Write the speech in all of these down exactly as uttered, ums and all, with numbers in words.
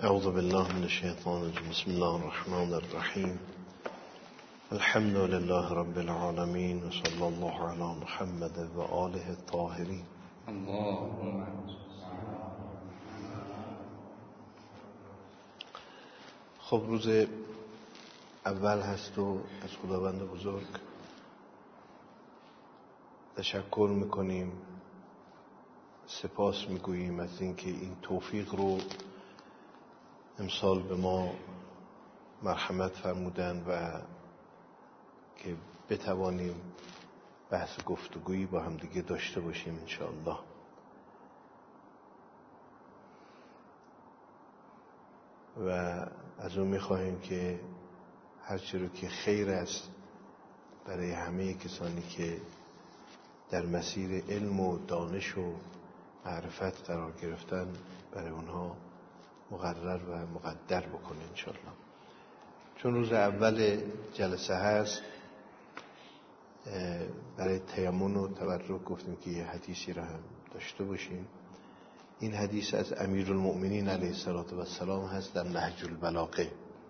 اعوذ بالله من الشیطان الرجیم. بسم الله الرحمن الرحیم. الحمد لله رب العالمین و صلی الله علی محمد و آله الطاهرین. خب روز اول هست و از خداوند بزرگ تشکر میکنیم، سپاس میگوییم از اینکه این توفیق رو امسال به ما مرحمت فرمودن و که بتوانیم بحث گفتگویی با هم دیگه داشته باشیم انشاءالله. و از اون میخواهیم که هرچی رو که خیر است برای همه کسانی که در مسیر علم و دانش و معرفت قرار گرفتن برای اونها مقرر و مقدر بکنه انشاءالله. چون روز اول جلسه هست برای تیمم و تبرک گفتیم که یه حدیثی را هم داشته باشیم. این حدیث از امیرالمؤمنین علیه السلام هست در نهج البلاغه.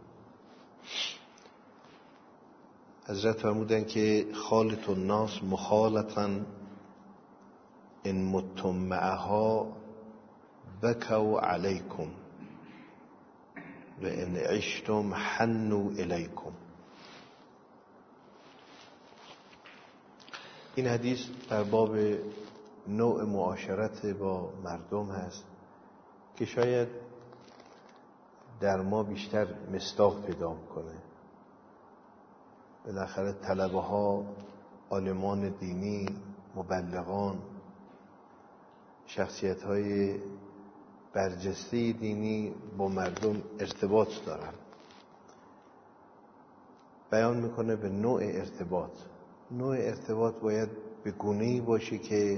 حضرت فرمودن که خالط الناس مخالطا ان متم معها بکوا علیکم و ان عشتم حنوا الیکم. این حدیث در باب نوع معاشرت با مردم هست که شاید در ما بیشتر مصداق پیدا میکنه. بالاخره طلبه ها، عالمان دینی، مبلغان، شخصیت های برجسته دینی با مردم ارتباط دارن. بیان میکنه به نوع ارتباط. نوع ارتباط باید به گونه‌ای باشه که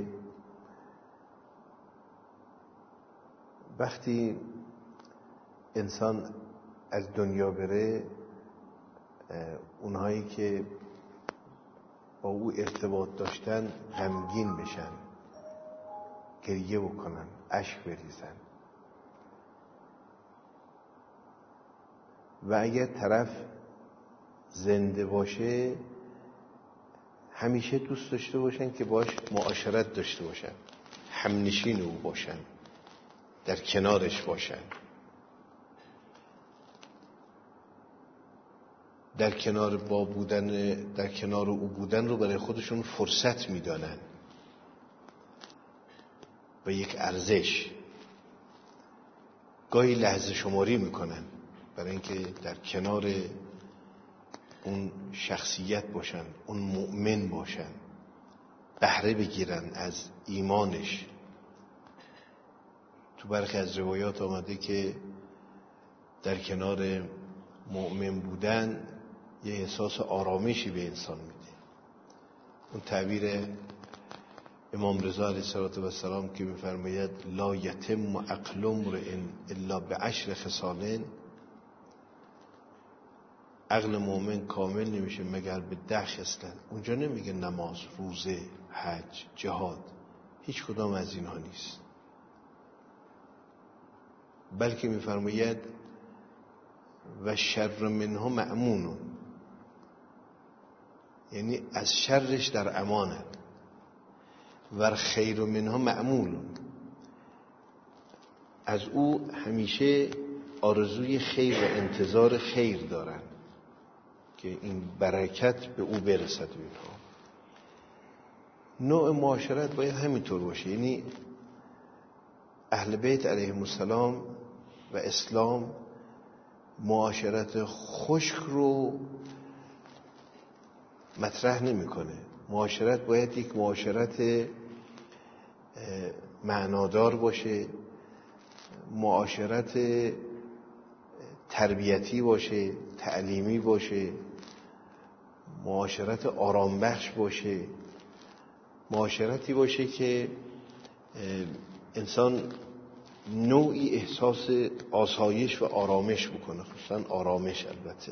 وقتی انسان از دنیا بره اونهایی که با او ارتباط داشتن غمگین بشن، گریه بکنن، اشک بریزن. و اگر طرف زنده باشه همیشه دوست داشته باشن که باش معاشرت داشته باشن، همنشین او باشن، در کنارش باشن، در کنار با بودن در کنار او بودن رو برای خودشون فرصت میدانن و یک ارزش. گاهی لحظه شماری میکنن برای اینکه در کنار اون شخصیت باشن، اون مؤمن باشن، بهره بگیرن از ایمانش. تو برخی از روایات آمده که در کنار مؤمن بودن یه احساس آرامشی به انسان میده. اون تعبیر امام رضا علیه السلام که میفرماید لا یتم عقل امرئ الا بعشر خصال، عقل مؤمن کامل نمیشه مگر به ده خصلت. اونجا نمیگه نماز، روزه، حج، جهاد، هیچ کدام از اینها نیست، بلکه میفرماید و شر منها مأمون، یعنی از شرش در امانه. و خیر منها مأمول، از او همیشه آرزوی خیر و انتظار خیر دارن که این برکت به او برسد. اینها نوع معاشرت باید همینطور باشه. یعنی اهل بیت علیهم السلام و اسلام معاشرت خشک رو مطرح نمیکنه. معاشرت باید یک معاشرت معنادار باشه، معاشرت تربیتی باشه، تعلیمی باشه، معاشرت آرامبخش باشه، معاشرتی باشه که انسان نوعی احساس آسایش و آرامش بکنه، خصوصا آرامش. البته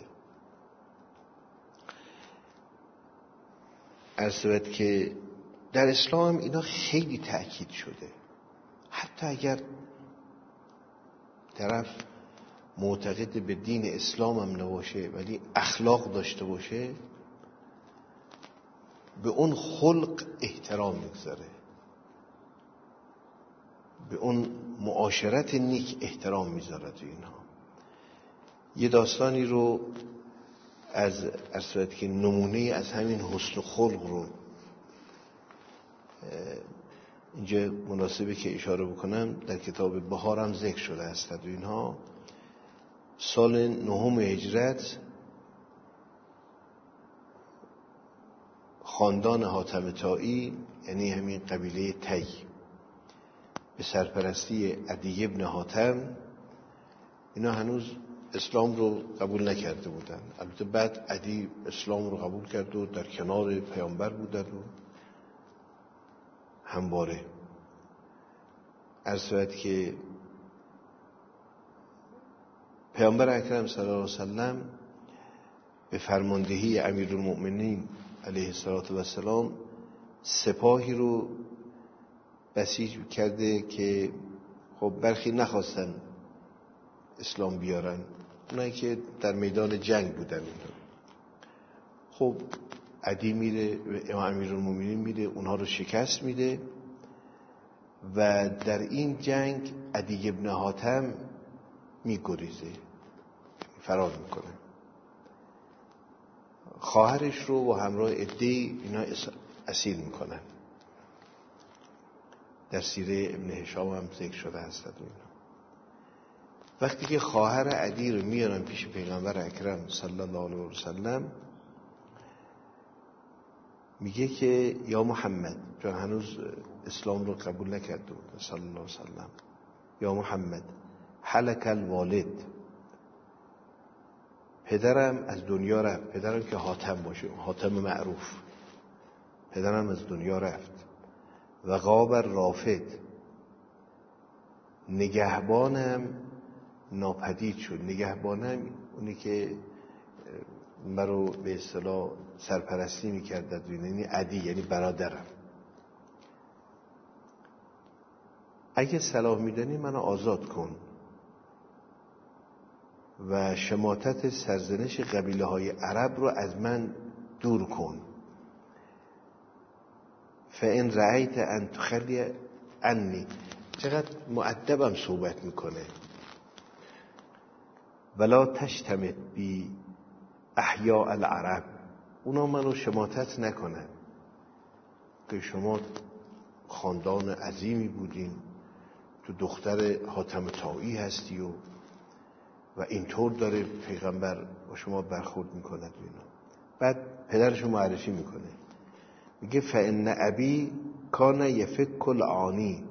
عرض که در اسلام اینا خیلی تأکید شده. حتی اگر طرف معتقد به دین اسلام هم نباشه ولی اخلاق داشته باشه، به اون خلق احترام میگذاره، به اون معاشرت نیک احترام میذاره. تو اینها یه داستانی رو از اصلاحات که نمونه از همین حسن خلق رو اینجا مناسبه که اشاره بکنم، در کتاب بهارم ذکر شده است. و اینها سال نهم هجرت خاندان حاتم طایی، یعنی همین قبیله طی، به سرپرستی عدی ابن حاتم، اینا هنوز اسلام رو قبول نکرده بودن. البته بعد عدی اسلام رو قبول کرد و در کنار پیامبر بودند و همواره عرض شد که پیامبر اکرم صلی الله علیه وسلم به فرماندهی امیرالمؤمنین علیه السلام سپاهی رو بسیج کرده که خب برخی نخواستن اسلام بیارن، اونایی که در میدان جنگ بودن. خب عدی میره و امیرالمؤمنین میره اونها رو شکست میده و در این جنگ عدی ابن حاتم میگریزه، فرار میکنه. خواهرش رو و همراه عده‌ای اینا اسیر میکنن. در سیره ابن هشام هم ذکر شده است. وقتی که خواهر عدی رو میارن پیش پیغمبر اکرم صلی الله علیه و سلم، میگه که یا محمد، چون هنوز اسلام رو قبول نکرده بود صلی الله علیه و سلم، یا محمد هلک الوالد، پدرم از دنیا رفت. پدرم که حاتم باشه، حاتم معروف، پدرم از دنیا رفت. و غاب الرافد، نگهبانم ناپدید شد. نگهبانم اونی که مرا به اصطلاح سرپرستی میکرد، یعنی عدی، یعنی برادرم. اگه صلاح میدانی منو آزاد کن و شماتت سرزنش قبیله های عرب رو از من دور کن. فان رأیت ان تخلی عنی، چقدر مؤدبم صحبت میکنه. ولا تشتمت بی احیاء العرب، اونا منو شماتت نکنن که شما خاندان عظیمی بودین، تو دختر حاتم طایی هستی و و اینطور داره پیغمبر با شما برخورد میکنه. اینا بعد پدرشو معرفی میکنه، میگه فان ابی کان یفک العانی،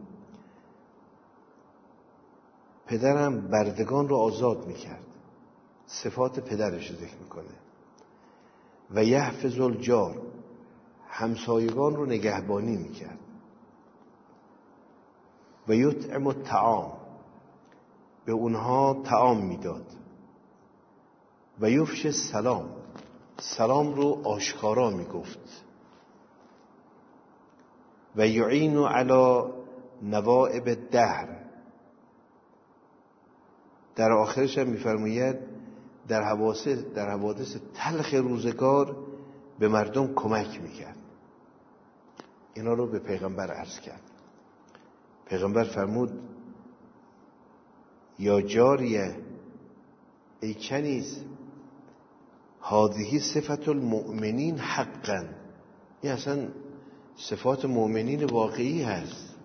پدرم بردگان رو آزاد میکرد. صفات پدرش ذکر میکنه. و یحفظ الجار، همسایگان رو نگهبانی میکرد. و یطعم الطعام، به اونها طعام میداد. و یفش السلام، سلام رو آشکارا میگفت. و یعین علی نوائب الدهر، در آخرش هم میفرماید در حوادث در حوادث تلخ روزگار به مردم کمک میکرد. اینا رو به پیغمبر عرض کرد. پیغمبر فرمود یا جاریه، ای کنیز، هذه صفت المؤمنین حقا، این اصلا صفات مؤمنین واقعی هست.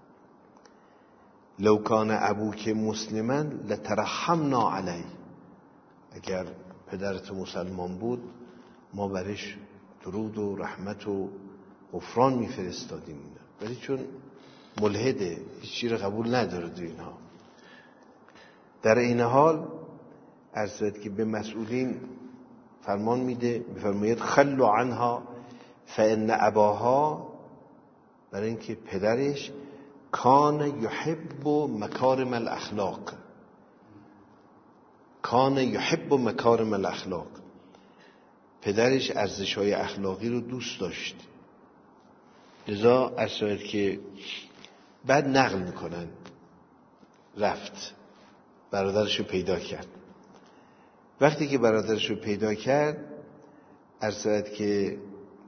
لو کان ابوک مسلما لترحمنا علیه، اگر پدرت مسلمان بود ما برش درود و رحمت و غفران میفرستادیم، ولی چون ملحده هیچ چیز رو قبول نداره دو اینها. در این حال عرض شد که به مسئولین فرمان میده، میفرماید خلوا عنها فان اباها، برای اینکه پدرش کان یحب مکارم الاخلاق، کان یحب مکارم الاخلاق، پدرش ارزش‌های اخلاقی رو دوست داشت. لذا عرض که بعد نقل میکنن رفت برادرش رو پیدا کرد. وقتی که برادرش رو پیدا کرد عرض شد که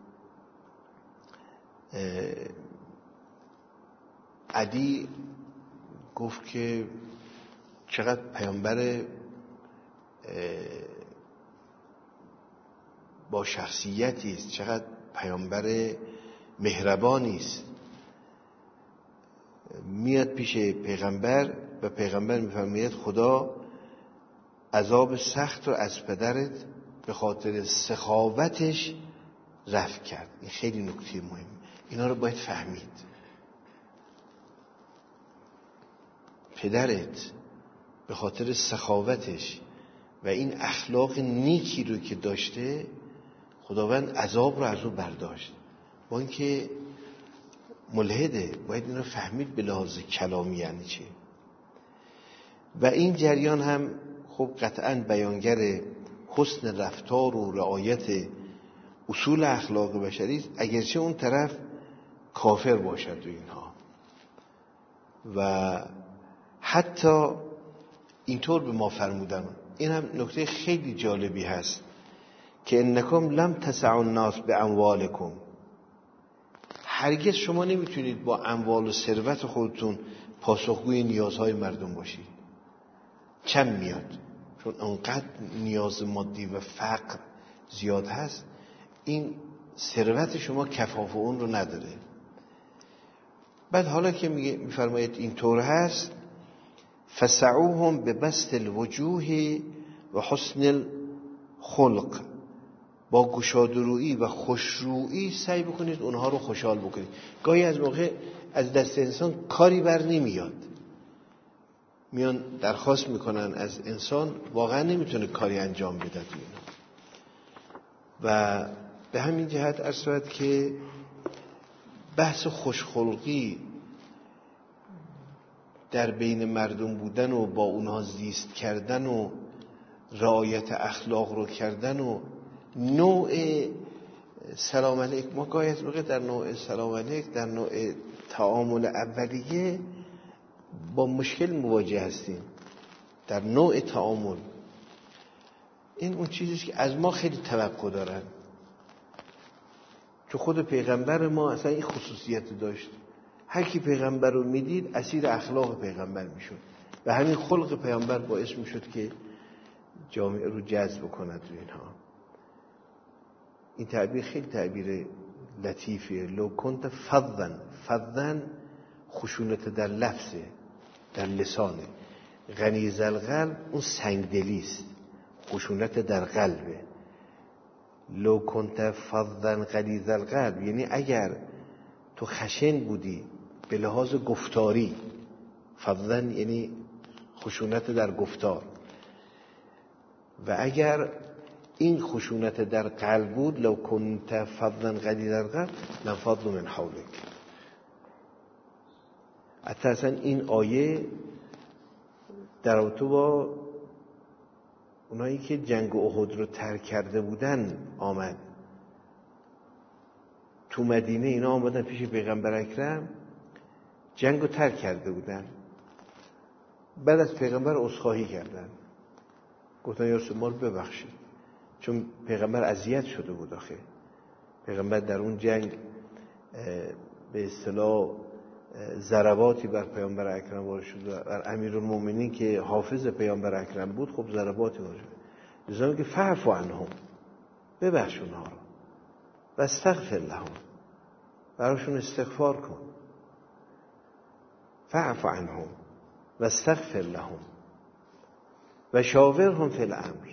علی گفت که چقدر پیامبر با شخصیتی است، چقدر پیامبر مهربانی است. میاد پیش پیغمبر و پیغمبر میفرماید خدا عذاب سخت رو از پدرت به خاطر سخاوتش رفع کرد. این خیلی نکته مهم، اینا رو باید فهمید. پدرت به خاطر سخاوتش و این اخلاق نیکی رو که داشته خداوند عذاب رو از او برداشت. با اینکه ملحده، باید این رو فهمید به لحاظ کلامی یعنی چه. و این جریان هم خب قطعاً بیانگر حسن رفتار و رعایت اصول اخلاق بشری است، اگرچه اون طرف کافر باشد و اینها. و حتی اینطور به ما فرمودن، این هم نکته خیلی جالبی هست که انکم لم تسعوا الناس باموالکم، هرگز شما نمیتونید با اموال و ثروت خودتون پاسخگوی نیازهای مردم باشید. کم میاد، چون انقدر نیاز مادی و فقر زیاد هست، این ثروت شما کفاف اون رو نداره. بعد حالا که میفرمایید اینطور هست، فسعوهم ببسط الوجوه و حسن الخلق، با گشادرویی و خوشرویی سعی بکنید اونها رو خوشحال بکنید. گاهی از موقع از دست انسان کاری بر نمیاد، میان درخواست میکنن از انسان، واقعا نمیتونه کاری انجام بده. و به همین جهت عرض شد که بحث خوشخلقی در بین مردم بودن و با اونها زیست کردن و رعایت اخلاق رو کردن و نوع سلام علیک، ما گاهی از موقع در نوع سلام علیک، در نوع تعامل اولیه با مشکل مواجه هستیم. در نوع تعامل این اون چیزیست که از ما خیلی توقع دارن، که خود پیغمبر ما اصلا این خصوصیت داشت. هر کی پیغمبر رو میدید اسیر اخلاق پیغمبر میشد و همین خلق پیغمبر باعث میشد که جامعه رو جذب کند و اینها. این تعبیر خیلی تعبیر لطیفیه. لو کنت فظا، فظا خشونت در لفظه، در لسانه. غلیظ القلب اون سنگدلیست، خشونت در قلبه. لو کنت فظا غلیظ القلب یعنی اگر تو خشن بودی به لحاظ گفتاری، فظا یعنی خشونت در گفتار، و اگر این خشونت در قلب بود، لو کنت فظا غلیظ القلب لانفضوا من حولک. اصلا این آیه در رابطه با اونایی که جنگ احد رو ترک کرده بودن آمد. تو مدینه اینا آمدن پیش پیغمبر اکرم، جنگ رو ترک کرده بودن. بعد از پیغمبر عذرخواهی کردن، گفتن یا رسول ما رو ببخشید، چون پیغمبر اذیت شده بود. آخه پیغمبر در اون جنگ به اصطلاح ضرباتی بر پیامبر اکرم وارد شد، بر امیرالمومنین که حافظ پیامبر اکرم بود، خب ضرباتی وارد شد. لذا میگه فاعف عنهم، ببخش اونها رو، و استغفر لهم، براشون استغفار کن. فاعف عنهم و استغفر لهم و شاورهم فی الامر،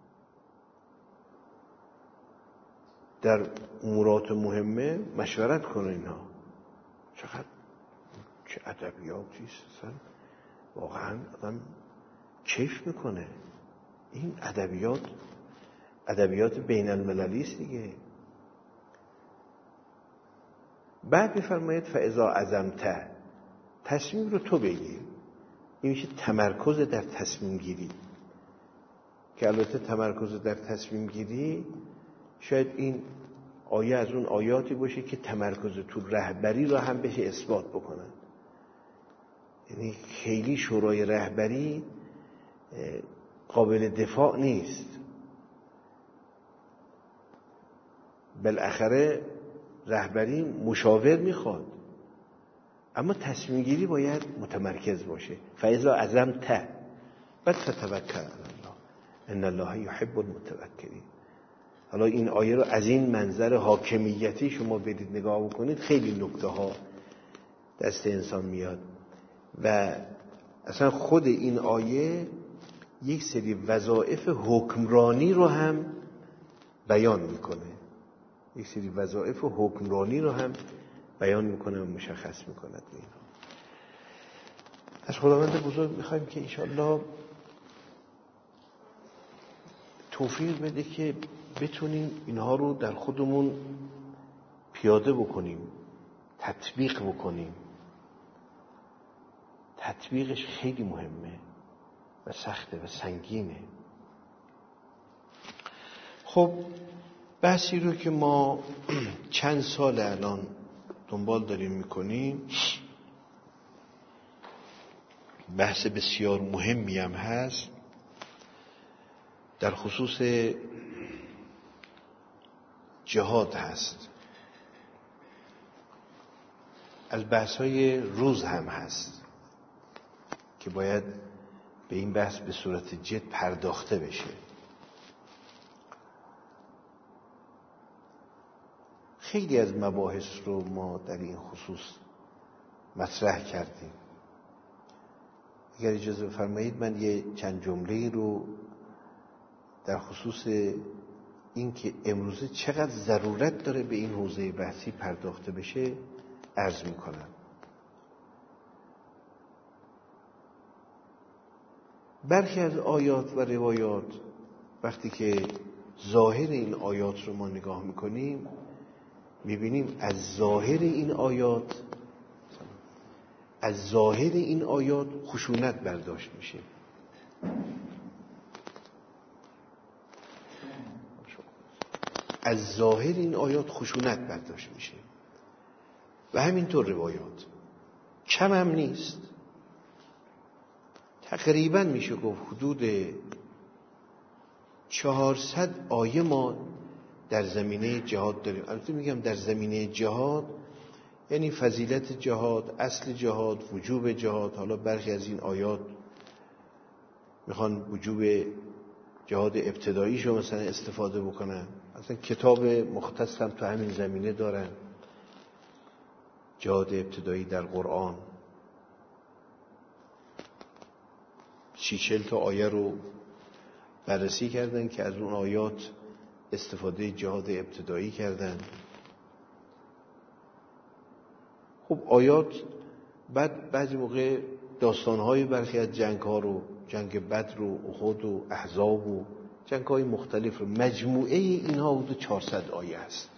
در امورات مهمه مشورت کن. اینها چقدر چه ادبیاتی است، واقعا آدم کیف میکنه. این ادبیات ادبیات بین المللی است دیگه. بعد میفرماید فاذا عزمت، تصمیم رو تو بگیر. این میشه تمرکز در تصمیم گیری، که البته تمرکز در تصمیم گیری شاید این آیه از اون آیاتی باشه که تمرکز تو رهبری رو هم بشه اثبات بکنن. یعنی خیلی شورای رهبری قابل دفاع نیست. بالاخره رهبری مشاور میخواد، اما تصمیم گیری باید متمرکز باشه. فاذا عزمت بعد فتوکل علی الله ان الله یحب المتوکلین. حالا این آیه رو از این منظر حاکمیتی شما برید نگاه بکنید، خیلی نکته ها دست انسان میاد و اصلا خود این آیه یک سری وظایف حکمرانی رو هم بیان میکنه، یک سری وظایف حکمرانی رو هم بیان میکنه و مشخص میکنه. از خداوند بزرگ میخوایم که انشاءالله توفیق بده که بتونیم اینها رو در خودمون پیاده بکنیم، تطبیق بکنیم. تطبیقش خیلی مهمه و سخته و سنگینه. خب بحثی رو که ما چند سال الان دنبال داریم میکنیم، بحث بسیار مهمی هم هست در خصوص جهاد هست، از بحث‌های روز هم هست که باید به این بحث به صورت جد پرداخته بشه. خیلی از مباحث رو ما در این خصوص مطرح کردیم. اگر اجازه بفرمایید من یه چند جمله‌ای رو در خصوص این که امروزه چقدر ضرورت داره به این حوزه بحثی پرداخته بشه عرض میکنم. برخی از آیات و روایات وقتی که ظاهر این آیات رو ما نگاه میکنیم میبینیم از ظاهر این آیات از ظاهر این آیات خشونت برداشت میشه. از ظاهر این آیات خشونت برداشت میشه و همینطور روایات کم هم نیست. تقریبا میشه گفت حدود چهارصد آیه ما در زمینه جهاد داریم. البته میگم در زمینه جهاد یعنی فضیلت جهاد، اصل جهاد، وجوب جهاد. حالا برخی از این آیات میخوان وجوب جهاد ابتداییش رو مثلا استفاده بکنن. اصلا کتاب مختص هم تو همین زمینه دارن، جهاد ابتدایی در قرآن. سی چل تا آیه رو بررسی کردن که از اون آیات استفاده جهاد ابتدایی کردن. خب آیات بعد بعضی موقع داستانهای برخی از جنگ‌ها رو، جنگ بدر و احد و احزاب و جنگ‌های مختلف رو، مجموعه اینها حدود چهارصد آیه است.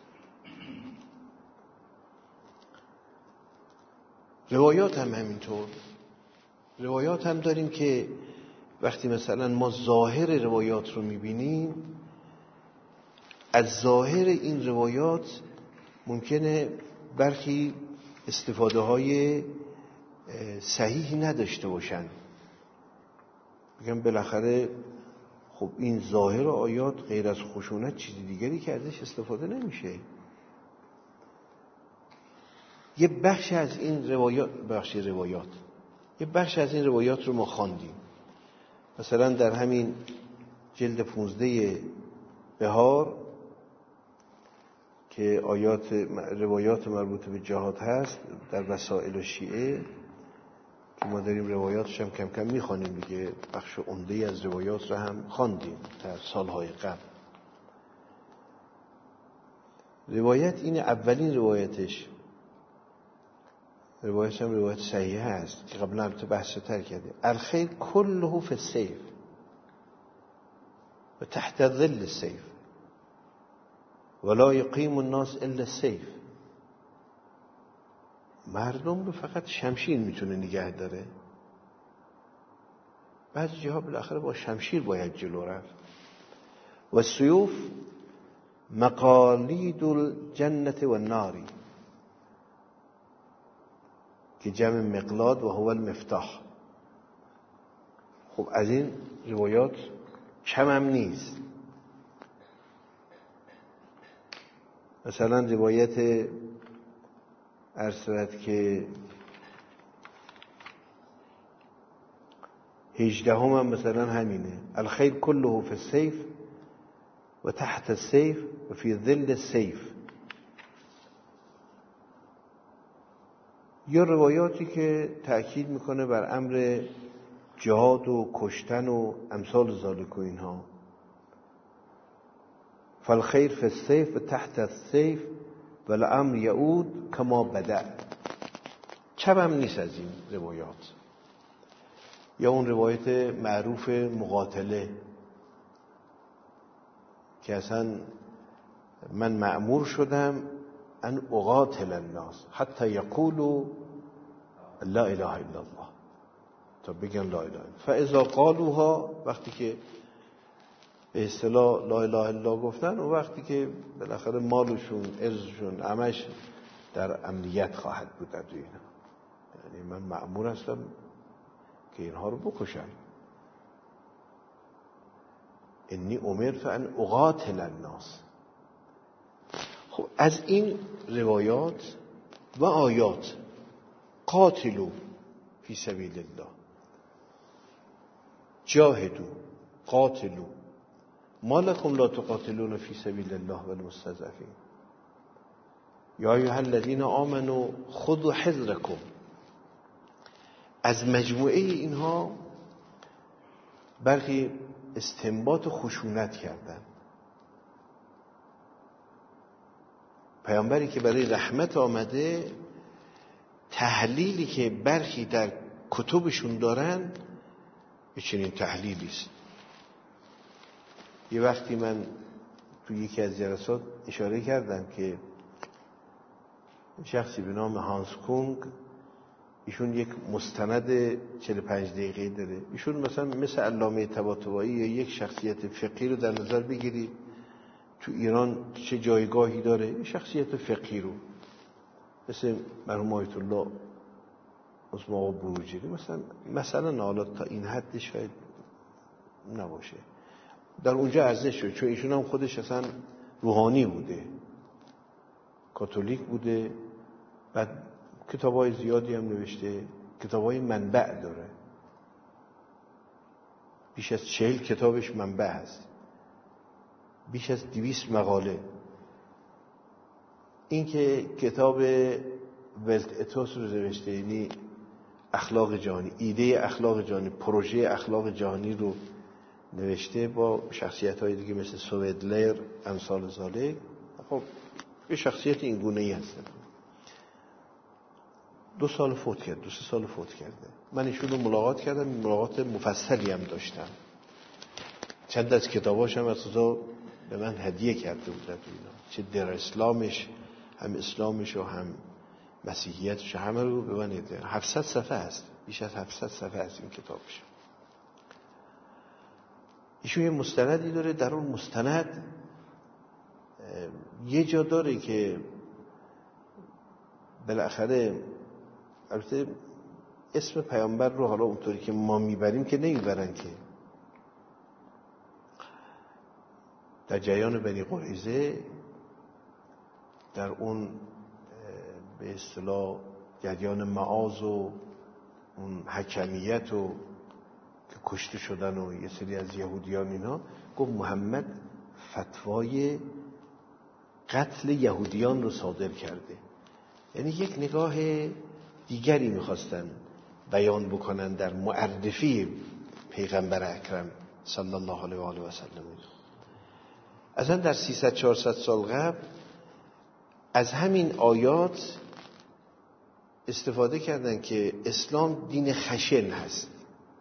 روایات هم همینطور. روایات هم داریم که وقتی مثلا ما ظاهر روایات رو میبینیم، از ظاهر این روایات ممکنه برخی استفاده های صحیحی نداشته باشن. بگم بالاخره خب این ظاهر آیات غیر از خشونت چیزی دیگری که ازش استفاده نمیشه. یه بخش از این روایات بخش روایات یه بخش از این روایات رو ما خواندیم. مثلا در همین جلد پونزده بهار که آیات روایات مربوط به جهاد هست در وسائل و شیعه که ما داریم روایاتش هم کم کم میخوانیم دیگه، بخش عمده از روایات رو هم خواندیم در سالهای قبل. روایت این اولین روایتش، روایتش هم روایت صحیحه هست که قبلا البته بحث تر کرده. الخیر کله فی السیف و تحت ظل السیف ولا یقیم الناس الا السیف. مردم رو فقط شمشیر میتونه نگه داره. بعضی جاها بالاخره با شمشیر باید جلو رفت. و السیوف مقالید الجنة و النار که جمع مقلاد و هو المفتاح. خب از این روایات کم هم نیست. مثلا روایت عرض شود که هجدهم هم مثلا همینه: الخیر کله فی السیف و تحت السیف و فی ظل السیف. یا روایاتی که تأکید میکنه بر امر جهاد و کشتن و امثال ذالک و اینها: فالخیر فی السیف و تحت السیف و الامر یعود کما بدأ. کم هم نیست از این روایات. یا اون روایت معروف مقاتله که اصلا من مأمور شدم ان اقاتل الناس حتی یقولوا لا اله الا الله، تا بگن لا اله الا الله. فاذا قالوها، وقتی که به اصطلاح لا اله الا الله گفتن، و وقتی که بالاخره مالشون عزشون همش در امنیت خواهد بود در اینا، یعنی من مأمور هستم که اینها رو بکشم. انی امرت ان اقاتل الناس. خب از این روایات و آیات قاتلوا فی سبیل الله، جاهدوا، قاتلوا، ما لکم لا تقاتلون فی سبیل الله والمستضعفین، یا ایها الذین آمنوا خذوا حذرکم. از مجموعه اینها برخی استنباط خشونت کردن. پیامبری که برای رحمت آمده، تحلیلی که برخی در کتبشون دارن به چنین تحلیلی است. یه وقتی من تو یکی از جلسات اشاره کردم که شخصی به نام هانس کونگ، ایشون یک مستند چهل و پنج دقیقه داره. ایشون مثلا مثل علامه طباطبایی یا یک شخصیت فقهی رو در نظر بگیری تو ایران چه جایگاهی داره، شخصیت فقهی رو مثل مرحوم آیت الله عظمی آقا بروجردی مثلا مثلا حالا تا این حد شاید نباشه، در اونجا ارزش شد، چون ایشون هم خودش اصلا روحانی بوده، کاتولیک بوده، بعد کتابای زیادی هم نوشته، کتابای منبع داره، بیش از چهل کتابش منبع هست، بیش از دویست مقاله. این که کتاب ولت اتوس رو نوشته، یعنی اخلاق جهانی، ایده اخلاق جهانی، پروژه اخلاق جهانی رو نوشته با شخصیت های دیگه مثل سویدلر، امثال ذالک. خب یه شخصیت این گونه ای هستن. دو سال فوت کرد، دو سه سال فوت کرده. من ایشون رو ملاقات کردم، ملاقات مفصلی هم داشتم. چند از کتاباش هم از خدا به من هدیه کرده بود. چه در اسلامش، هم اسلامش و هم مسیحیتش، همه رو به من هدیه. هفتصد صفحه است، بیش از هفتصد صفحه است این کتابش. ایشون یه مستندی داره، در اون مستند یه جا داره که بالاخره، البته اسم پیامبر رو حالا اونطوری که ما میبریم که نمیبرن، که در جریان بنی قریظه، در اون به اصطلاح جریان معاذ و اون حکمیت و که کشته شدن و یه سری از یهودیان اینا، گفت محمد فتوای قتل یهودیان رو صادر کرده. یعنی یک نگاه دیگری میخواستن بیان بکنن در معرفی پیغمبر اکرم صلی الله علیه و آله و سلم. اصلا در سیصد چهارصد سال قبل از همین آیات استفاده کردن که اسلام دین خشن هست.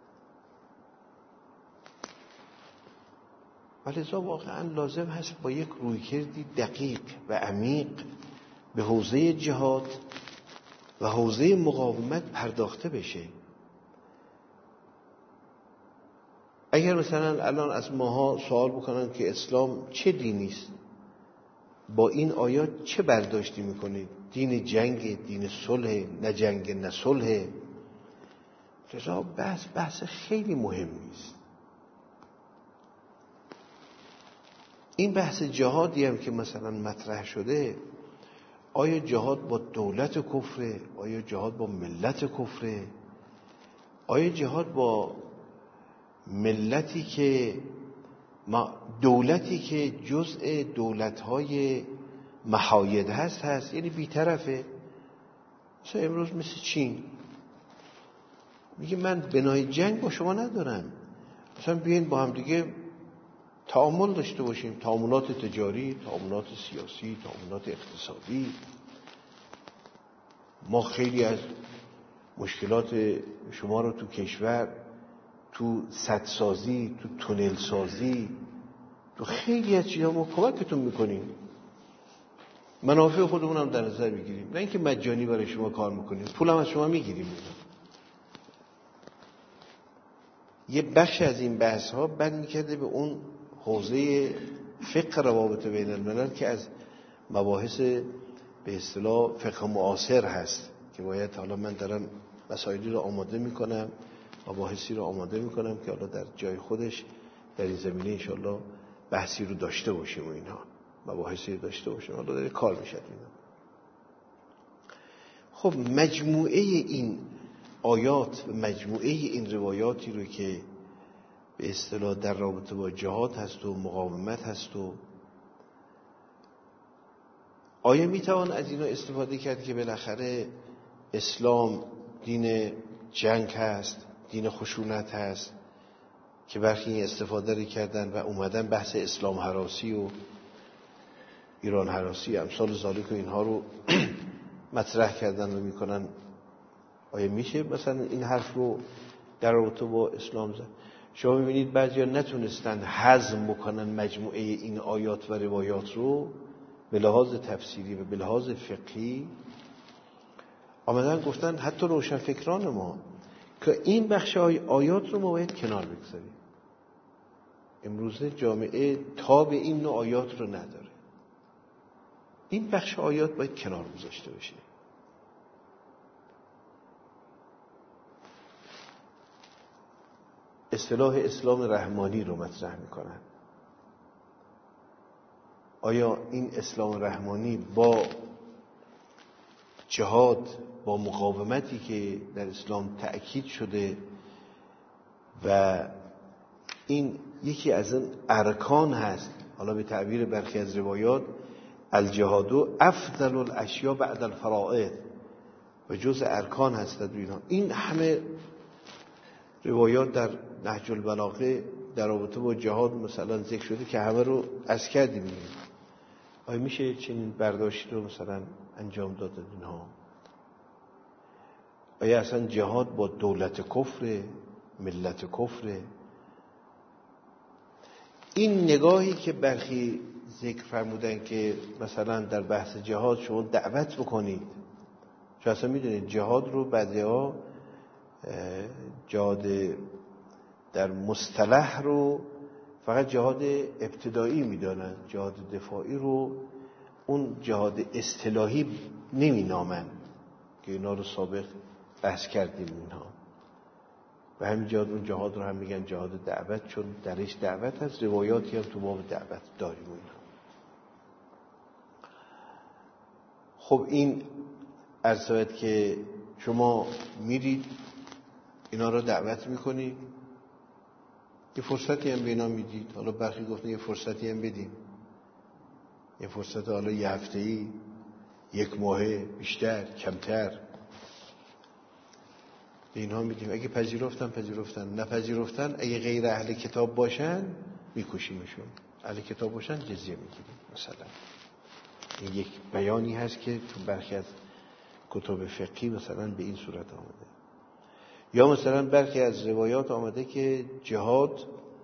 ولذا واقعا لازم هست با یک رویکردی دقیق و عمیق به حوزه جهاد و حوزه مقاومت پرداخته بشه. اگر مثلا الان از ماها سوال بکنن که اسلام چه دینی است، با این آیات چه برداشتی میکنید؟ دین جنگ، دین صلح، نه جنگ نه صلح؟ لذا بحث بحث خیلی مهمی است. این بحث جهادی هم که مثلا مطرح شده، آیا جهاد با دولت کفره؟ آیا جهاد با ملت کفره؟ آیا جهاد با ملتی که دولتی که جزء دولت‌های محاید هست هست یعنی بی‌طرفه؟ مثلا امروز مثل چین میگه من بنای جنگ با شما ندارم، مثلا بیاین با هم دیگه تعامل داشته باشیم، تعاملات تجاری، تعاملات سیاسی، تعاملات اقتصادی. ما خیلی از مشکلات شما رو تو کشور، تو سدسازی، تو تونل سازی، تو خیلی از چیزا ما کمکتون میکنیم، منافع خودمون هم در نظر میگیریم، نه اینکه مجانی برای شما کار میکنیم، پول هم از شما میگیریم. یه بخش از این بحث ها بند میکرده به اون حوزه فقه روابط بین الملل که از مباحث به اصطلاح فقه معاصر هست که باید، حالا من دارم مسائلی رو آماده میکنم، مباحثی رو آماده میکنم که حالا در جای خودش در این زمینه انشاءالله بحثی رو داشته باشیم و اینها مباحثی رو داشته باشیم، حالا داره کار میشه اینا. خب مجموعه این آیات و مجموعه این روایاتی رو که به اصطلاح در رابطه با جهاد هست و مقاومت هست، و آیا میتوان از اینا استفاده کرد که بالاخره اسلام دین جنگ هست، دین خشونت هست، که برخی این استفاده رو کردن و اومدن بحث اسلام هراسی و ایران هراسی امثال ذالک و اینها رو مطرح کردن و میکنن؟ آیا میشه مثلا این حرف رو در رابطه با اسلام زد؟ شما میبینید بعضیا نتونستن هضم بکنن مجموعه این آیات و روایات رو به لحاظ تفسیری و به لحاظ فقهی، آمدن گفتن حتی روشنفکران ما که این بخش آیات رو ما باید کنار بگذاریم. امروزه جامعه تاب این نوع آیات رو نداره، این بخش آیات باید کنار گذاشته بشه. اصطلاح اسلام رحمانی رو مطرح میکنن. آیا این اسلام رحمانی با جهاد، با مقاومتی که در اسلام تأکید شده و این یکی از این ارکان هست، حالا به تعبیر برخی از روایات الجهاد افضل الاشیاء بعد الفرائض و جزء ارکان هست در اینا، این همه روایات در نهج البلاغه در رابطه با جهاد مثلا ذکر شده که همه رو از کردیم. آیا میشه چنین برداشتی رو مثلا انجام داد اینها؟ آیا اصلا جهاد با دولت کفر، ملت کفر؟ این نگاهی که برخی ذکر فرمودن که مثلا در بحث جهاد شما دعوت بکنید، چون اصلا میدونید جهاد رو بعضی‌ها جهاد در مصطلح رو فقط جهاد ابتدایی میدانن، جهاد دفاعی رو اون جهاد اصطلاحی نمینامن که اینا رو سابق بحث کردیم اینها. و همین جهاد، اون جهاد رو هم میگن جهاد دعوت، چون درش دعوت هست، روایاتی هم تو باب دعوت داریم اینها. خب این عرض شود که شما میرید اینا رو دعوت میکنید، یه فرصتی هم به اینا میدید، حالا برخی گفتن یه فرصتی هم بدیم، یه فرصت حالا یه هفته‌ای، یک ماهه، بیشتر کمتر به اینها میدیم. اگه پذیرفتن پذیرفتن، نپذیرفتن اگه غیر اهل کتاب باشن میکشیمشون، اهل کتاب باشن جزیه میگیریم. مثلا این یک بیانی هست که تو برخی از کتب فقهی مثلا به این صورت آمده. یا مثلا برخی از روایات آمده که جهاد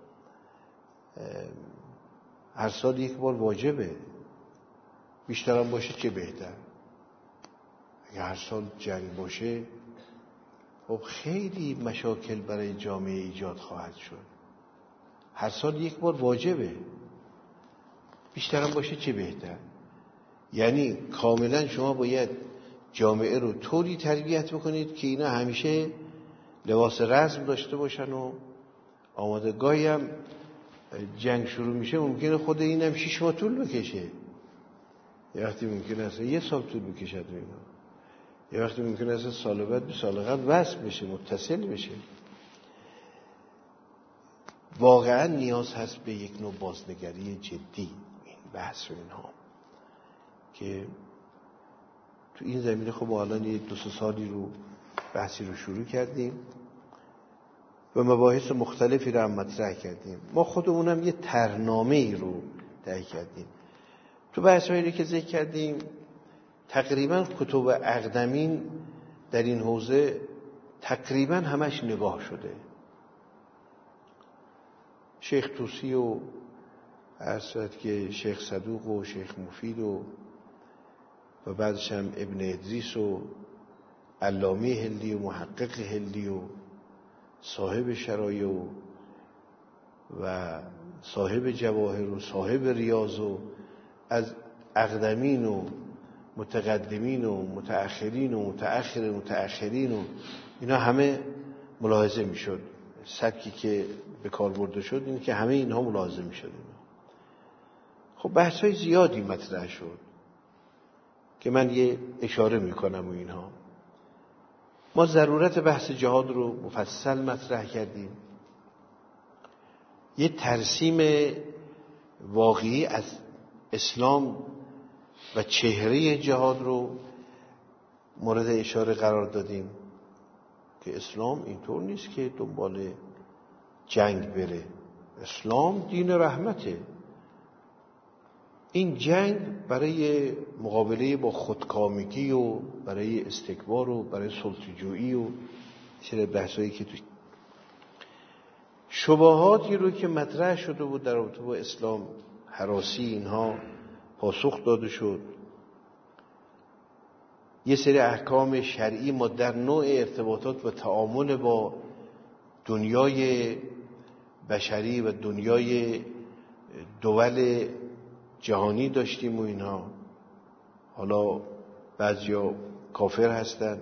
هر سال یک بار واجبه، بیشتر هم باشه چه بهتر. اگه هر سال جنگ باشه خب خیلی مشاکل برای جامعه ایجاد خواهد شد. هر سال یک بار واجبه، بیشتر هم باشه چه بهتر. یعنی کاملا شما باید جامعه رو طوری تربیت بکنید که اینا همیشه لباس رسم داشته باشن و آمادگاهی هم جنگ شروع میشه ممکنه خود اینم شش ماه طول بکشه، یه وقتی ممکنه اصلا یه سال طول بکشد و اینا، یه وقتی ممکنه اصلا سال بعد به سال قبل وصل بشه، متصل بشه. واقعا نیاز هست به یک نوع بازنگری جدی این بحث و اینها که تو این زمینه خب الان یه دو سه سالی رو بحثی رو شروع کردیم و مباحث مختلفی رو هم مطرح کردیم. ما خودمونم یه طرحنامه ای رو تهیه کردیم. تو بحثایی که ذکر کردیم تقریبا کتب اقدمین در این حوزه تقریبا همش نگاه شده. شیخ طوسی و عرضت که شیخ صدوق و شیخ مفید و و بعدش هم ابن ادریس و علامه هندی و محقق هندی و صاحب شرایع و و صاحب جواهر و صاحب ریاض و از اقدمین و متقدمین و متأخرین و متأخر متأخرین و اینا همه ملاحظه میشد. سبکی که به کار برده شد این که همه اینها ملاحظه میشد. خب بحث‌های زیادی مطرح شد که من یه اشاره میکنم و اینها. ما ضرورت بحث جهاد رو مفصل مطرح کردیم. یه ترسیم واقعی از اسلام و چهره جهاد رو مورد اشاره قرار دادیم که اسلام اینطور نیست که دنبال جنگ بره. اسلام دین رحمته. این جنگ برای مقابله با خودکامگی و برای استکبار و برای سلطه‌جویی و چه بحثایی که توی شبهاتی رو که مطرح شده بود در رابطه با اسلام هراسی اینها پاسخ داده شد. یه سری احکام شرعی ما در نوع ارتباطات و تعامل با دنیای بشری و دنیای دول جهانی داشتیم و اینها. حالا بعضیا کافر هستن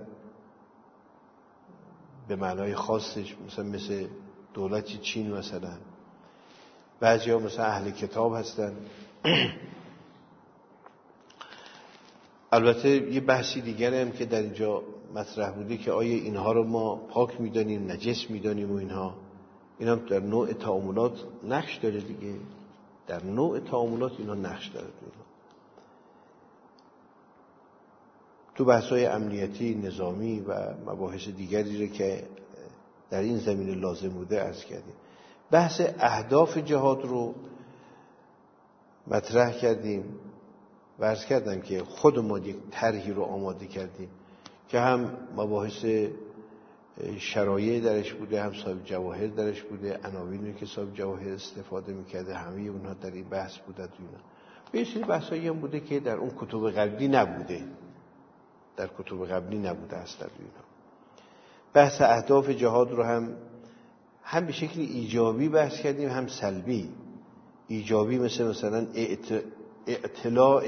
به معنای خاصش، مثلا مثل دولت چین مثلا، بعضیا مثلا اهل کتاب هستن. البته یه بحثی دیگره هم که در اینجا مطرح بوده که آیا اینها رو ما پاک میدانیم نجس میدانیم و اینها. این هم در نوع تعاملات نقش داره دیگه، در نوع تعاملات اینا نقش داره. تو بحث‌های امنیتی نظامی و مباحث دیگری رو که در این زمینه لازم بوده عرض کردیم. بحث اهداف جهاد رو مطرح کردیم و عرض کردم که خود ما یک طرحی رو آماده کردیم که هم مباحث شرایع درش بوده، هم صاحب جواهر درش بوده، عناوینی که صاحب جواهر استفاده میکرده همه اونها در این بحث بوده. و یه سری بحثایی هم بوده که در اون کتب قبلی نبوده، در کتب قبلی نبوده است در اینا. بحث اهداف جهاد رو هم هم به شکل ایجابی بحث کردیم هم سلبی. ایجابی مثل مثلا اطلاع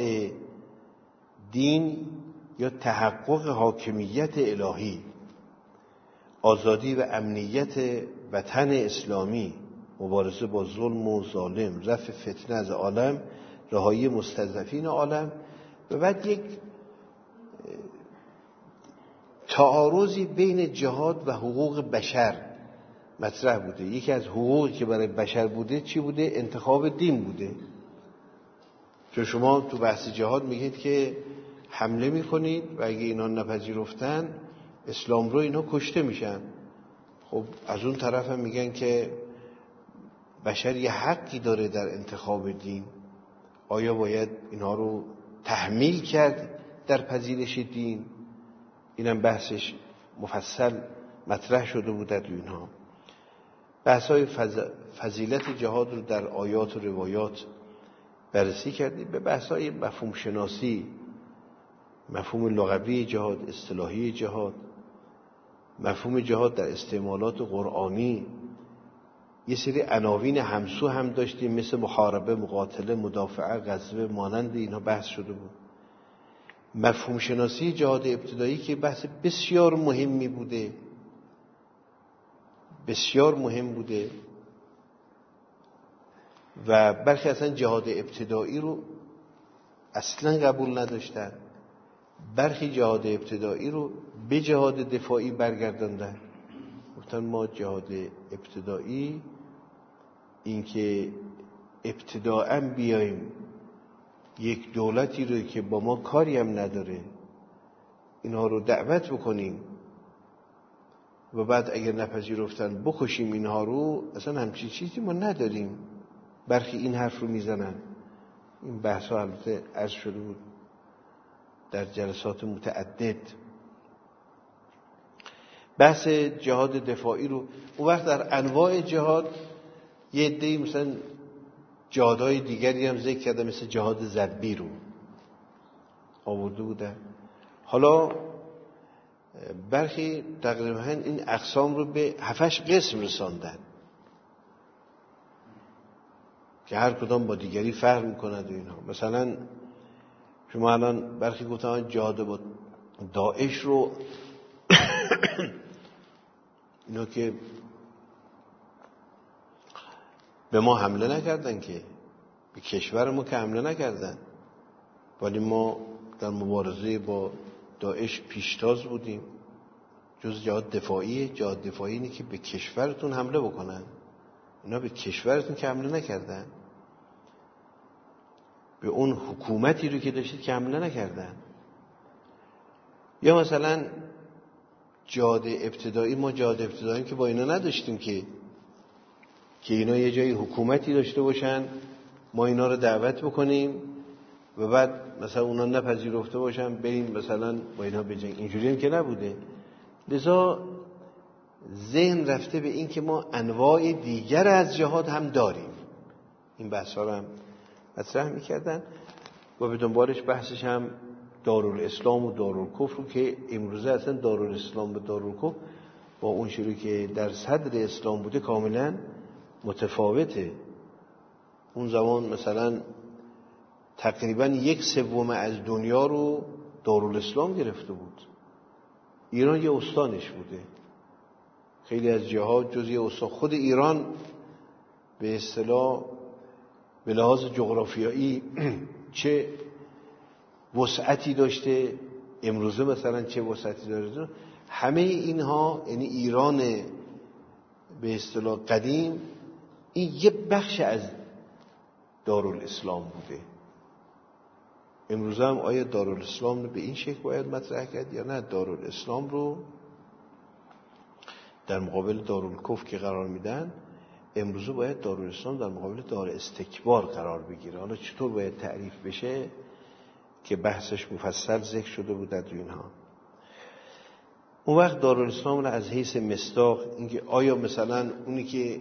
دین یا تحقق حاکمیت الهی، آزادی و امنیت وطن اسلامی، مبارزه با ظلم و ظالم، رفع فتنه از عالم، رهایی مستضعفین عالم. و بعد یک تعارضی بین جهاد و حقوق بشر مطرح بوده. یکی از حقوقی که برای بشر بوده چی بوده؟ انتخاب دین بوده. چون شما تو بحث جهاد میگید که حمله میکنید و اگه اینا نپذیرفتن اسلام رو اینا کشته میشن. خب از اون طرف هم میگن که بشر یه حقی داره در انتخاب دین. آیا باید اینا رو تحمیل کرد در پذیرش دین؟ اینم بحثش مفصل مطرح شده بود در اینها. بحث‌های فضیلت جهاد رو در آیات و روایات بررسی کردیم. به بحث‌های مفهوم شناسی، مفهوم لغوی جهاد، اصطلاحی جهاد، مفهوم جهاد در استعمالات قرآنی، یه سری عناوین همسو هم داشتیم مثل محاربه، مقاتله، مدافعه، غزوه، مانند اینها بحث شده بود. مفهوم شناسی جهاد ابتدایی که بحث بسیار مهمی بوده، بسیار مهم بوده. و برخی اصلا جهاد ابتدایی رو اصلا قبول نداشتن، برخی جهاد ابتدایی رو به جهاد دفاعی برگرداندن. گفتن ما جهاد ابتدایی این که ابتداءً بیاییم یک دولتی رو که با ما کاری هم نداره اینها رو دعوت بکنیم و بعد اگر نپذیرفتن بکشیم اینها رو، اصلا همچین چیزی ما نداریم. برخی این حرف رو میزنن. این بحث ها البته عرض شده بود در جلسات متعدد. بحث جهاد دفاعی رو اون وقت در انواع جهاد یه عده‌ای مثلا جهادهای دیگری هم ذکر کرده، مثل جهاد ضربی رو آورده بودن. حالا برخی تقریبا این اقسام رو به هفتش قسم رساندن که هر کدام با دیگری فرق میکنند و اینها. مثلا شما الان برخی گفتن جهاد با داعش رو اینا که به ما حمله نکردن، که به کشور ما که حمله نکردن، ولی ما در مبارزه با داعش پیشتاز بودیم. جز جهاد دفاعی، جهاد دفاعی اینه که به کشورتون حمله بکنن. اینا به کشورتون که حمله نکردن، به اون حکومتی رو که داشتید که حمله نکردن. یا مثلا جهاد ابتدایی، ما جهاد ابتدایی که با اینا نداشتیم که که اینا یه جایی حکومتی داشته باشن ما اینا رو دعوت بکنیم و بعد مثلا اونا نپذیرفته باشن بریم مثلا با اینا بجنگیم. اینجوری هم که نبوده. لذا ذهن رفته به این که ما انواع دیگر از جهاد هم داریم. این بحث ها رو هم مطرح میکردن و به دنبالش بحثش هم دارالاسلام و دارالکفر، که امروزه اصلا دارالاسلام و دارالکفر با اون شروعی که در صدر اسلام بوده کاملا متفاوته. اون زمان مثلا تقریبا یک سوم از دنیا رو دارالاسلام گرفته بود. ایران یه استانش بوده. خیلی از جهات جز یه استان. خود ایران به اصطلاح به لحاظ جغرافیایی چه وسعتی داشته، امروزه مثلا چه وسعتی داره. همه اینها، یعنی ایران به اصطلاح قدیم، این یه بخش از دارالاسلام بوده. امروزه هم آیا دارالاسلام رو به این شکل باید مطرح کرد یا نه؟ دارالاسلام رو در مقابل دارالکفر که قرار میدن، امروزه باید دارالاسلام در مقابل دار استکبار قرار بگیره. حالا چطور باید تعریف بشه که بحثش مفصل ذکر شده بود در اینها. اون وقت دارالاسلام رو از حیث مصداق، اینکه آیا مثلا اونی که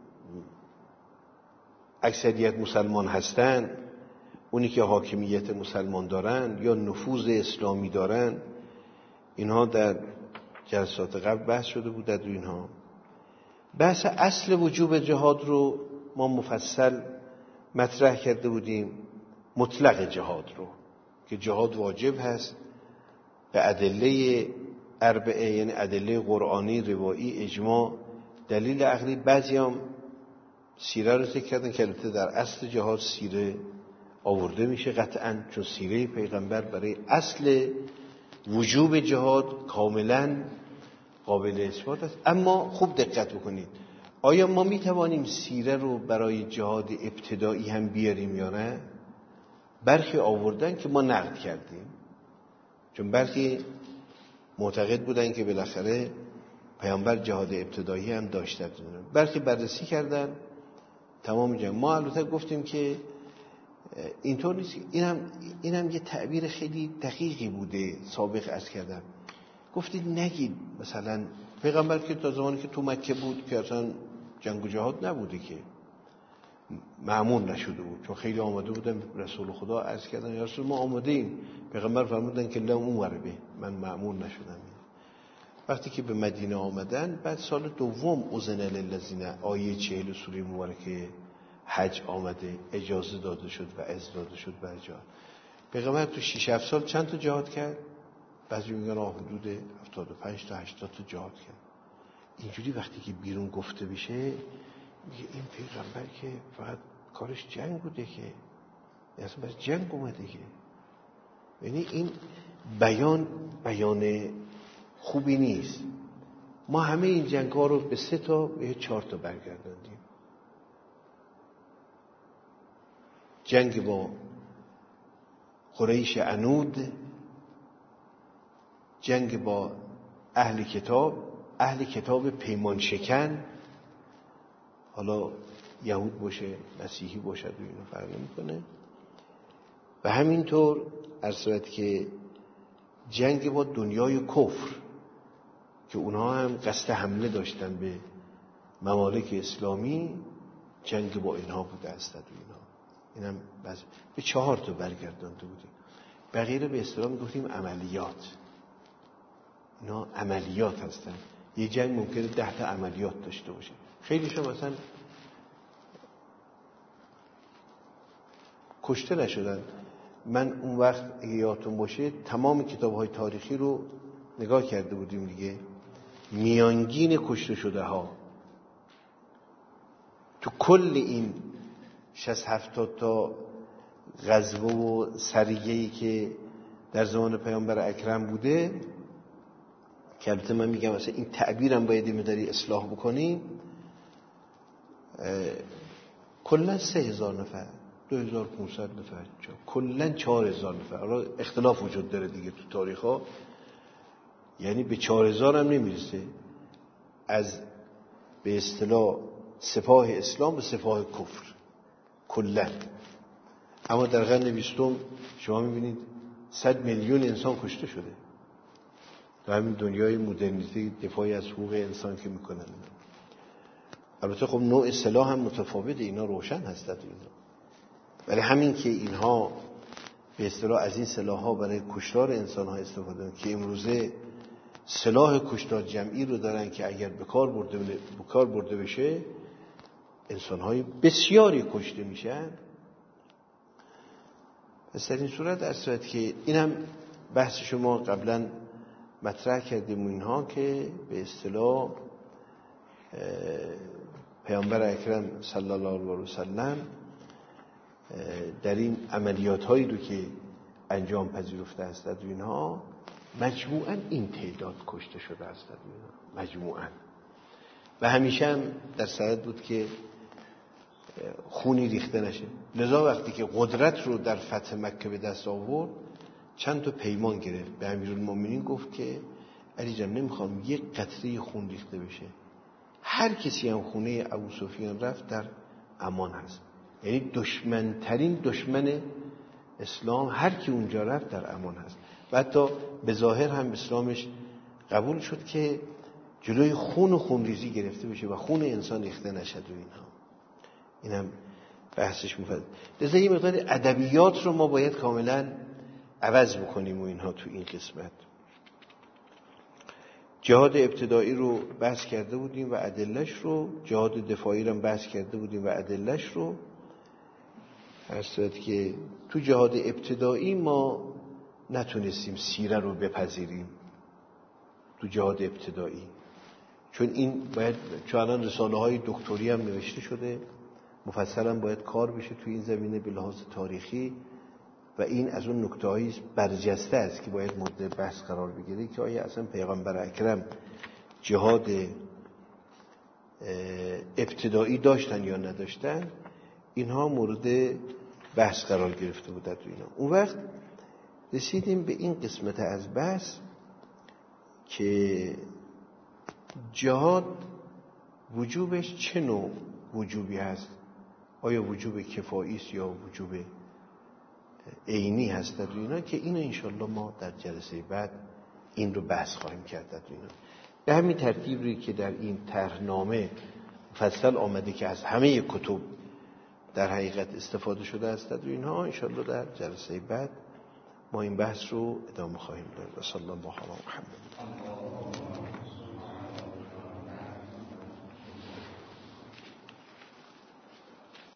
اکثریت مسلمان هستن، اونی که حاکمیت مسلمان دارن یا نفوذ اسلامی دارن، اینها در جلسات قبل بحث شده بود در اینها. بحث اصل وجوب جهاد رو ما مفصل مطرح کرده بودیم، مطلق جهاد رو که جهاد واجب هست به ادله اربعه، یعنی ادله قرآنی، روایی، اجماع، دلیل عقلی. بعضی هم سیره رو ذکر کردن که البته در اصل جهاد سیره آورده میشه قطعاً، چون سیره پیغمبر برای اصل وجوب جهاد کاملاً قابل اثبات است. اما خوب دقت بکنید، آیا ما میتوانیم سیره رو برای جهاد ابتدایی هم بیاریم یا نه؟ برخی آوردن که ما نقد کردیم، چون برخی معتقد بودن که بالاخره پیامبر جهاد ابتدایی هم داشته. برخی بررسی کردن تمام جنگ. ما البته گفتیم که اینطور نیست. اینم اینم یه تعبیر خیلی دقیقی بوده. سابق عرض کردم، گفتید نگید مثلا پیغمبر که تا زمانی که تو مکه بود که اصلا جنگ و جهاد نبوده، که مأمون نشده بود، چون خیلی آماده بودن رسول خدا عرض کردن یا رسول ما آماده ایم. پیغمبر فرمودن که لم اون به من مأمون نشدم. وقتی که به مدینه آمدن، بعد سال دوم اذن للذین، آیه چهل سوره مبارکه حج آمده، اجازه داده شد و اذن داده شد برای جهاد. پیغمبر تو شش هفت سال چند تا جهاد کرد؟ بعضی میگن حدود هفتاد و پنج تا هشتاد تا جهاد کرد. اینجوری وقتی که بیرون گفته بشه، میگه این پیغمبر که فقط کارش جنگ بوده که اصلا بس جنگ اومده که. یعنی این بیان بیان خوبی نیست. ما همه این جنگ ها رو به سه تا به چهار تا برگرداندیم. جنگ با قریش عنود، جنگ با اهل کتاب، اهل کتاب پیمان شکن، حالا یهود باشه مسیحی باشد و اینو فرق نمی‌کنه، و همینطور عرض که جنگ با دنیای کفر که اونها هم قصد حمله داشتن به ممالک اسلامی، جنگ با اینها بوده است و اینها. اینم بس به چهار تا برگردانده بودیم. بقیه رو به اصطلاح میگفتیم عملیات. اینا عملیات هستن. یه جنگ ممکنه ده تا عملیات داشته باشه. خیلیش هم مثلا کشته نشدن. من اون وقت اگه یادتون باشه تمام کتاب‌های تاریخی رو نگاه کرده بودیم دیگه. میانگین کشته شده ها تو کل این شصت هفتاد تا غزوه و سریه‌ای که در زمان پیامبر اکرم بوده، که البته من میگم مثلا این تعبیرم باید یه مقداری اصلاح بکنیم، کلا سه هزار نفر، دو هزار و پانصد نفر، کلا چهار هزار نفر. حالا اختلاف وجود داره دیگه تو تاریخ ها، یعنی به چهار هزار هم نمیرسه از به اصطلاح سپاه اسلام به سپاه کفر کلا. اما در قرن بیستم شما میبینید صد میلیون انسان کشته شده در همین دنیای مدرنیته، دفاعی از حقوق انسان که میکنن. البته خب نوع سلاح هم متفاوته، اینا روشن هستند اینا، ولی همین که اینها به اصطلاح از این سلاح ها برای کشتار انسان ها استفاده میکنن که امروزه سلاح کشتار جمعی رو دارن که اگر به کار برده به کار برده بشه انسان های بسیاری کشته میشن. پس در این صورت در صورت که اینم بحث شما قبلا مطرح کردیم اینها که به اصطلاح پیامبر اکرم صلی الله علیه و سلم در این عملیات هایی رو که انجام پذیرفته است و اینها مجموعاً این تعداد کشته شده است مجموعاً، و همیشه هم در صدد بود که خونی ریخته نشه. لذا وقتی که قدرت رو در فتح مکه به دست آورد چند تا پیمان گرفت. به امیرالمومنین گفت که علی جان نمیخوام یک قطره خون ریخته بشه، هر کسی هم خونه ابو سفیان رفت در امان هست. یعنی دشمنترین دشمن اسلام هر کی اونجا رفت در امان هست. و حتی به ظاهر هم اسلامش قبول شد که جلوی خون و خونریزی گرفته بشه و خون انسان ریخته نشد و اینها. اینم بحثش مفصل. لذا یه مقدار ادبیات رو ما باید کاملا عوض بکنیم و اینها تو این قسمت. جهاد ابتدایی رو بحث کرده بودیم و ادله‌اش رو، جهاد دفاعی رو بحث کرده بودیم و ادله‌اش رو. هر صورت که تو جهاد ابتدایی ما نتونستیم سیره رو بپذیریم تو جهاد ابتدایی، چون این باید، چون الان رساله های دکتری هم نوشته شده، مفصلا باید کار بشه تو این زمینه به لحاظ تاریخی، و این از اون نکته‌هایی برجسته است که باید مورد بحث قرار بگیره که آیا اصلا پیغمبر اکرم جهاد ابتدایی داشتن یا نداشتن. اینها مورد بحث قرار گرفته بودن تو اینا. اون وقت رسیدیم به این قسمت از بحث که جهاد وجوبش چه نوع وجوبی هست؟ آیا وجوب کفایی است یا وجوب عینی هست در اینا، که اینو انشالله ما در جلسه بعد این رو بحث خواهیم کرد در اینا. به همین ترتیبی که در این طرحنامه مفصل آمده که از همه کتب در حقیقت استفاده شده است در اینها، انشالله در جلسه بعد ما این بحث رو ادامه خواهیم داد. صلی الله علی محمد.